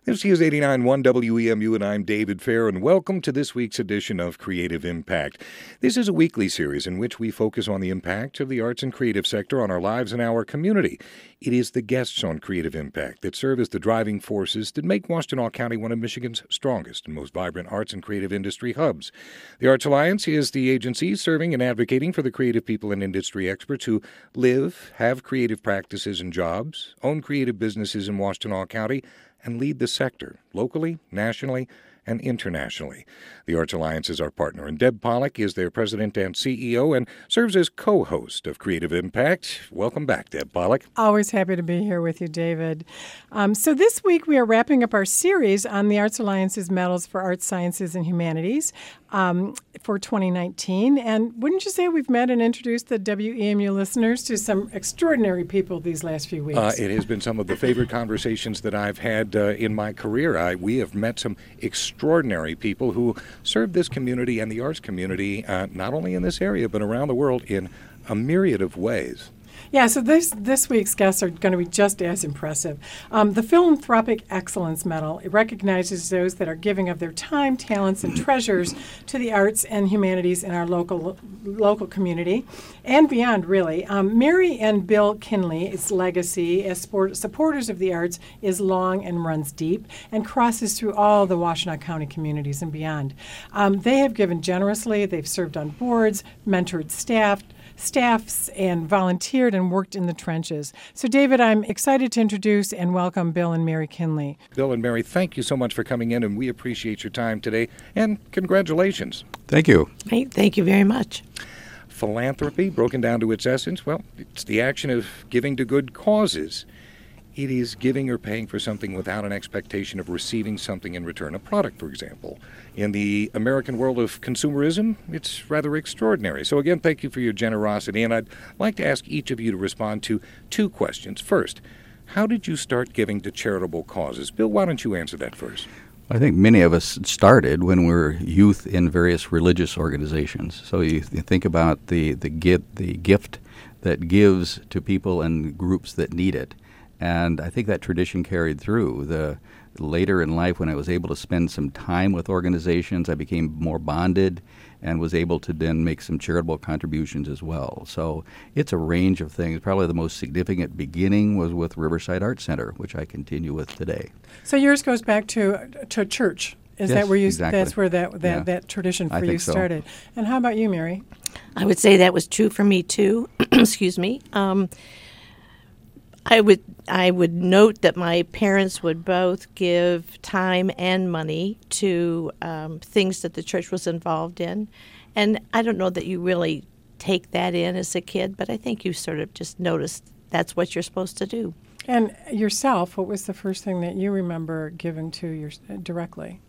This is 89.1 WEMU, and I'm David Fair, and welcome to this week's edition of Creative Impact. This is a weekly series in which we focus on the impact of the arts and creative sector on our lives and our community. It is the guests on Creative Impact that serve as the driving forces that make Washtenaw County one of Michigan's strongest and most vibrant arts and creative industry hubs. The Arts Alliance is the agency serving and advocating for the creative people and industry experts who live, have creative practices and jobs, own creative businesses in Washtenaw County, and lead the sector locally, nationally, and internationally. The Arts Alliance is our partner, and Deb Pollack is their president and CEO and serves as co-host of Creative Impact. Welcome back, Deb Pollack. Always happy to be here with you, David. So this week we are wrapping up our series on the Arts Alliance's Medals for Arts, Sciences, and Humanities for 2019. And wouldn't you say we've met and introduced the WEMU listeners to some extraordinary people these last few weeks? It has been some of the favorite conversations that I've had in my career. We have met some extraordinary people who serve this community and the arts community, not only in this area, but around the world in a myriad of ways. Yeah, so this week's guests are going to be just as impressive. The Philanthropic Excellence Medal recognizes those that are giving of their time, talents, and treasures to the arts and humanities in our local community and beyond, really. Mary and Bill Kinley's legacy as supporters of the arts is long and runs deep and crosses through all the Washtenaw County communities and beyond. They have given generously. They've served on boards, mentored staffs, and volunteered and worked in the trenches. So, David, I'm excited to introduce and welcome Bill and Mary Kinley. Bill and Mary, thank you so much for coming in, and we appreciate your time today, and congratulations. Thank you. Thank you very much. Philanthropy, broken down to its essence, well, it's the action of giving to good causes. It is giving or paying for something without an expectation of receiving something in return, a product, for example. In the American world of consumerism, it's rather extraordinary. So again, thank you for your generosity, and I'd like to ask each of you to respond to two questions. First, how did you start giving to charitable causes? Bill, why don't you answer that first? I think many of us started when we were youth in various religious organizations. So you think about the gift that gives to people and groups that need it. And I think that tradition carried through. Later in life, when I was able to spend some time with organizations, I became more bonded and was able to then make some charitable contributions as well. So it's a range of things. Probably the most significant beginning was with Riverside Arts Center, which I continue with today. So yours goes back to church. Is that where you? Exactly. That's where that tradition for you started. So. And how about you, Mary? I would say that was true for me too. Excuse me. I would note that my parents would both give time and money to things that the church was involved in. And I don't know that you really take that in as a kid, but I think you sort of just noticed that's what you're supposed to do. And yourself, what was the first thing that you remember giving to directly?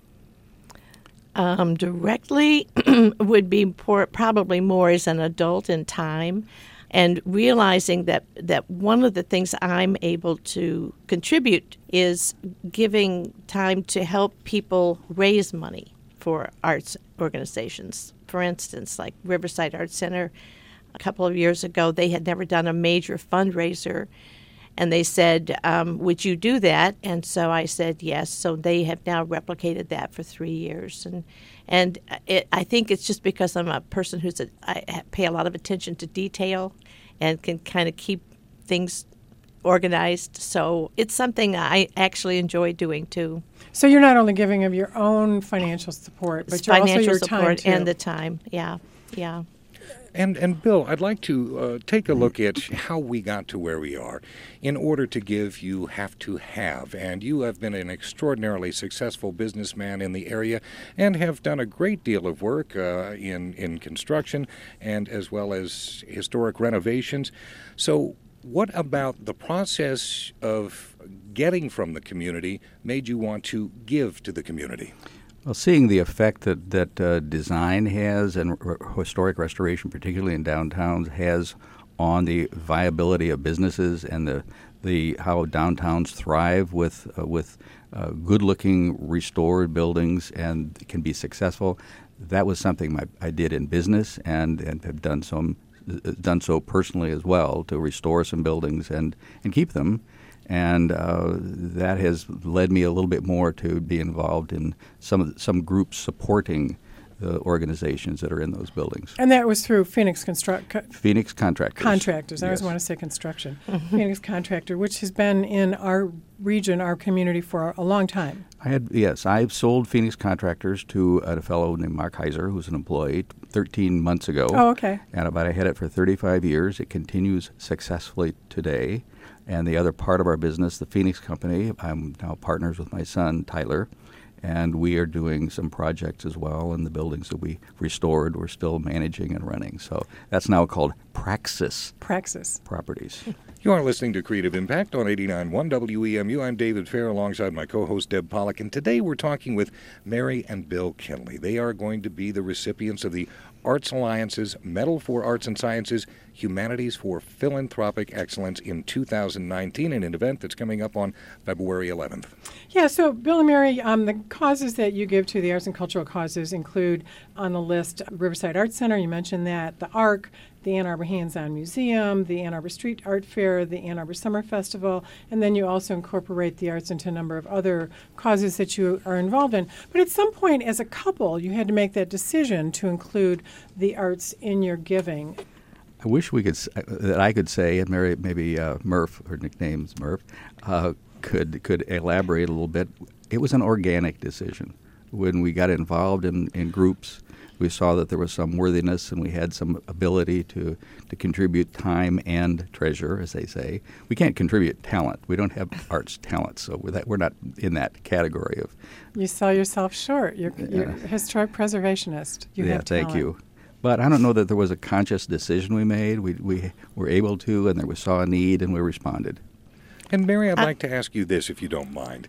Directly would be probably more as an adult in time. And realizing that one of the things I'm able to contribute is giving time to help people raise money for arts organizations. For instance, like Riverside Arts Center, a couple of years ago, they had never done a major fundraiser. And they said, would you do that? And so I said yes. So they have now replicated that for 3 years. And I think it's just because I'm a person I pay a lot of attention to detail and can kind of keep things organized. So it's something I actually enjoy doing too. So you're not only giving of your own financial support, but you're also your time too. And the time. Yeah. And Bill, I'd like to take a look at how we got to where we are. In order to give, you have to have. And you have been an extraordinarily successful businessman in the area and have done a great deal of work in construction and as well as historic renovations. So what about the process of getting from the community made you want to give to the community? Well, seeing the effect that design has and historic restoration, particularly in downtowns, has on the viability of businesses and the how downtowns thrive with good-looking restored buildings and can be successful. That was something I did in business and have done so personally as well to restore some buildings and keep them. And that has led me a little bit more to be involved in some groups supporting the organizations that are in those buildings. And that was through Phoenix Phoenix Contractors. Contractors. I always Yes. want to say construction. Phoenix Contractor, which has been in our region, our community for a long time. I've sold Phoenix Contractors to a fellow named Mark Heiser, who's an employee, 13 months ago. Oh, okay. And I had it for 35 years. It continues successfully today. And the other part of our business, the Phoenix Company, I'm now partners with my son, Tyler, and we are doing some projects as well in the buildings that we restored. We're still managing and running. So that's now called Praxis Properties. You are listening to Creative Impact on 89.1 WEMU. I'm David Fair alongside my co-host Deb Pollack, and today we're talking with Mary and Bill Kinley. They are going to be the recipients of the Arts Alliance's Medal for Arts and Sciences, Humanities for Philanthropic Excellence in 2019, an event that's coming up on February 11th. Yeah, so Bill and Mary, the causes that you give to the arts and cultural causes include on the list Riverside Arts Center, you mentioned that, the ARC, the Ann Arbor Hands-On Museum, the Ann Arbor Street Art Fair, the Ann Arbor Summer Festival, and then you also incorporate the arts into a number of other causes that you are involved in. But at some point, as a couple, you had to make that decision to include the arts in your giving. I wish I could say, and Mary, maybe Murph, her nickname's Murph, could elaborate a little bit. It was an organic decision. When we got involved in groups, we saw that there was some worthiness and we had some ability to contribute time and treasure, as they say. We can't contribute talent. We don't have arts talent, so we're not in that category of. You sell yourself short. You're a historic preservationist. You have talent. Thank you. But I don't know that there was a conscious decision we made. We were able to, and we saw a need, and we responded. And Mary, I'd like to ask you this, if you don't mind.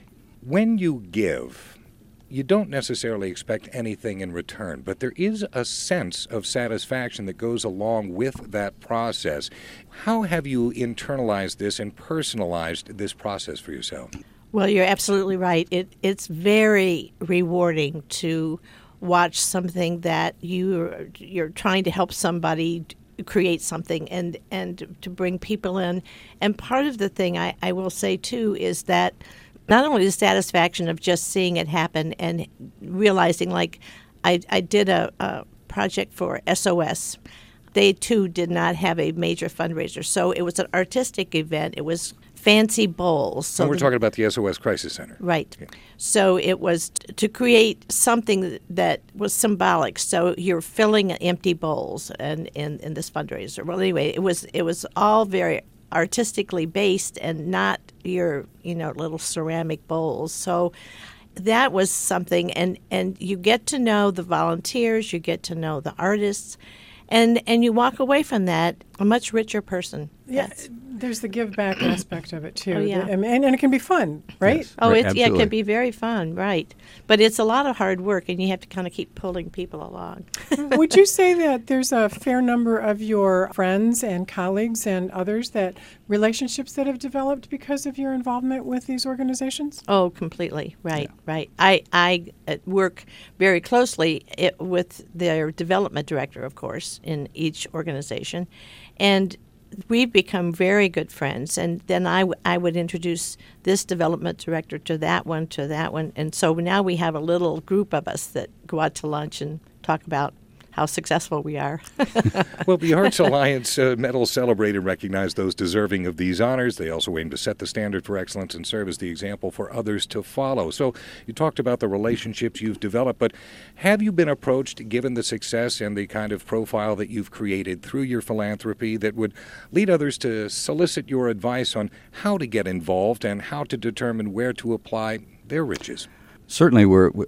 When you give, you don't necessarily expect anything in return, but there is a sense of satisfaction that goes along with that process. How have you internalized this and personalized this process for yourself? Well, you're absolutely right. It's very rewarding to watch something that you're trying to help somebody create something and to bring people in. And part of the thing I will say, too, is that not only the satisfaction of just seeing it happen and realizing, like, I did a project for SOS. They, too, did not have a major fundraiser. So it was an artistic event. It was fancy bowls. So and we're talking about the SOS Crisis Center. Right. Yeah. So it was to create something that was symbolic. So you're filling empty bowls in this fundraiser. Well, anyway, it was all very artistically based and not your little ceramic bowls. So that was something, and you get to know the volunteers, you get to know the artists, and you walk away from that a much richer person. Yeah, there's the give back aspect of it too. Oh, yeah. And it can be fun, right? Yes, Oh, right, it can be very fun, right? But it's a lot of hard work, and you have to kind of keep pulling people along. Would you say that there's a fair number of your friends and colleagues and others relationships that have developed because of your involvement with these organizations? Oh, completely. Right, yeah. Right. I work very closely with their development director, of course, in each organization. And we've become very good friends. And then I would introduce this development director to that one, and so now we have a little group of us that go out to lunch and talk about how successful we are. Well, the Arts Alliance medals celebrate and recognize those deserving of these honors. They also aim to set the standard for excellence and serve as the example for others to follow. So you talked about the relationships you've developed, but have you been approached, given the success and the kind of profile that you've created through your philanthropy, that would lead others to solicit your advice on how to get involved and how to determine where to apply their riches? Certainly,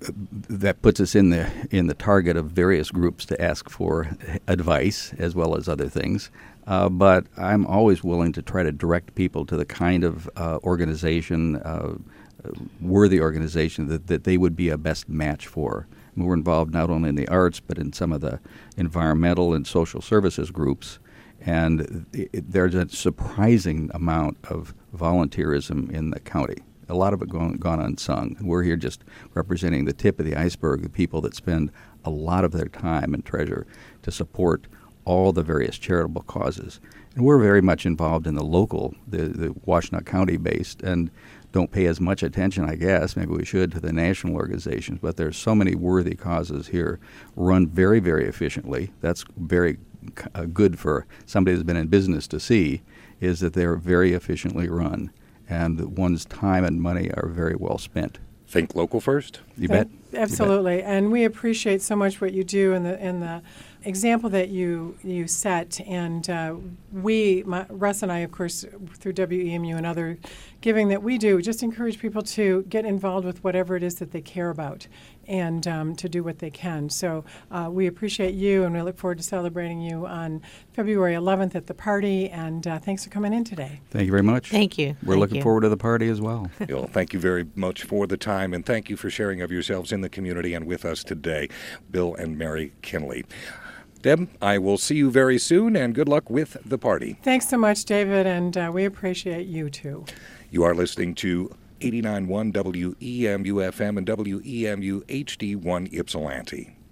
that puts us in the target of various groups to ask for advice as well as other things. But I'm always willing to try to direct people to the kind of organization, worthy organization that they would be a best match for. And we're involved not only in the arts, but in some of the environmental and social services groups. And there's a surprising amount of volunteerism in the county. A lot of it gone unsung. We're here just representing the tip of the iceberg, the people that spend a lot of their time and treasure to support all the various charitable causes. And we're very much involved in the local, the Washtenaw County based, and don't pay as much attention, I guess, maybe we should, to the national organizations. But there's so many worthy causes here, run very, very efficiently. That's very good for somebody who's been in business to see, is that they're very efficiently run, and one's time and money are very well spent. Think local first? You bet. Absolutely. You bet. And we appreciate so much what you do and the example that you set. And Russ and I, of course, through WEMU and other giving that we do, just encourage people to get involved with whatever it is that they care about and to do what they can. So we appreciate you, and we look forward to celebrating you on February 11th at the party. And thanks for coming in today. Thank you very much. Thank you. We're looking forward to the party as well. Bill, thank you very much for the time, and thank you for sharing of yourselves in the community and with us today, Bill and Mary Kinley. Deb, I will see you very soon, and good luck with the party. Thanks so much, David, and we appreciate you, too. You are listening to 89.1 WEMU FM and WEMU HD1 Ypsilanti.